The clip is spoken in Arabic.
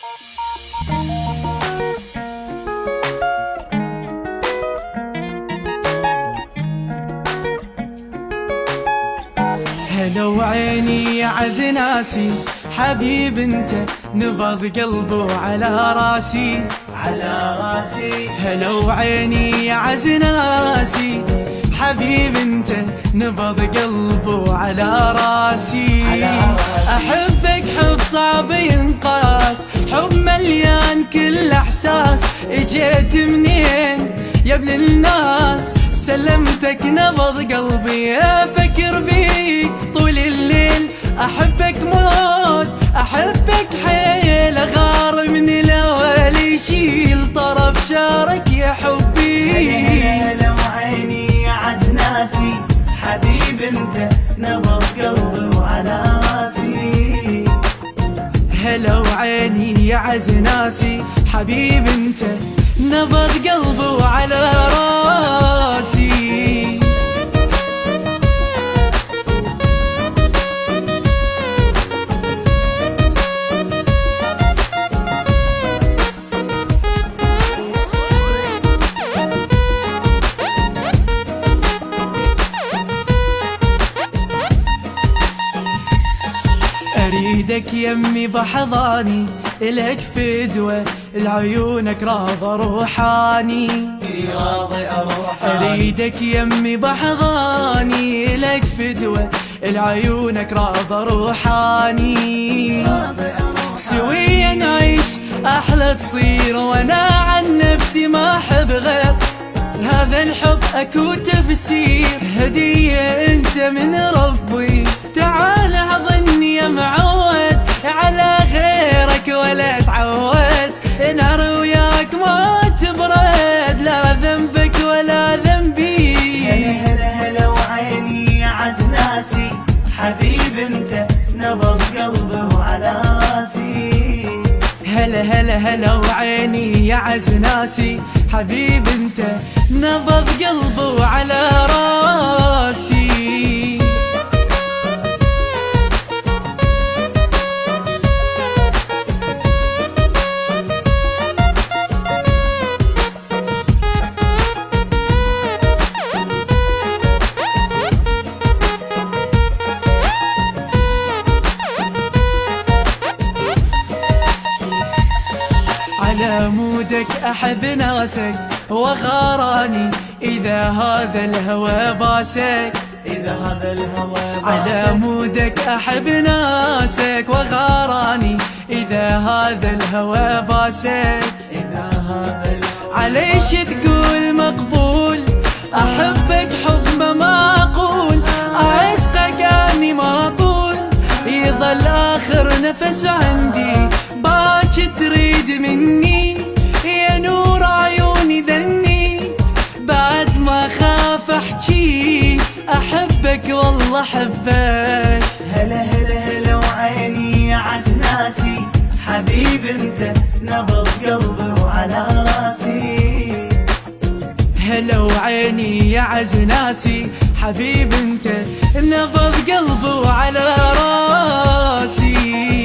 هلا وعيني يا عز ناسي، حبيب انت نبض قلبه على راسي على راسي. هلا وعيني يا عز ناسي، حبيب انت نبض قلبه على راسي. احبك حب صعب ينقاس، حب مليان كل احساس. اجيت منين يا ابن الناس؟ سلمتك نبض قلبي افكر بيك طول الليل. احبك موت احبك حيل، غار من الاول يشيل طرف شارك يا حبي. هلا وعيني يا عز ناسي، حبيب انت نبض قلبي وعلى راسي. هلا وعيني يا عز ناسي، حبيب انت نبض قلبي وعلى راسي. اريدك يمي بحضاني، الك فدوة لعيونك راضى روحاني. راضي اروحاني. اريدك يمي بحضاني، الك فدوة لعيونك راضى روحاني. سويا نعيش احلى تصير، وانا عن نفسي ما احب غير هذا الحب اكو تفسير. هدية انت من ربي، تعال احضني يا معود، على غيرك ولا تعود. نار وياك ما تبرد، لا ذنبك ولا ذنبي. هلا هلا وعيني يا عز ناسي، حبيب انت نبض قلبي وعلى راسي. هلا هلا هلا وعيني يا عز ناسي، حبيب انت نبض قلبي وعلى راسي. على مودك أحب ناسك وغاراني، إذا هذا الهوى باسك. إذا هذا الهوى باسك. على مودك أحب ناسك وغاراني، إذا هذا الهوى باسك. إذا هذا الهوى عليش تقول مقبول، أحبك حب ما معقول. عشقك أني ما طول، يظل آخر نفس عندي. باك تريد مني يا نور عيوني دني، بعد ما خاف احكي احبك والله احبك. هلا هلا هلا وعيني يا عز ناسي، حبيب انت نبض قلبي وعلى راسي. هلا وعيني يا عز ناسي، حبيب انت نبض قلبي وعلى راسي.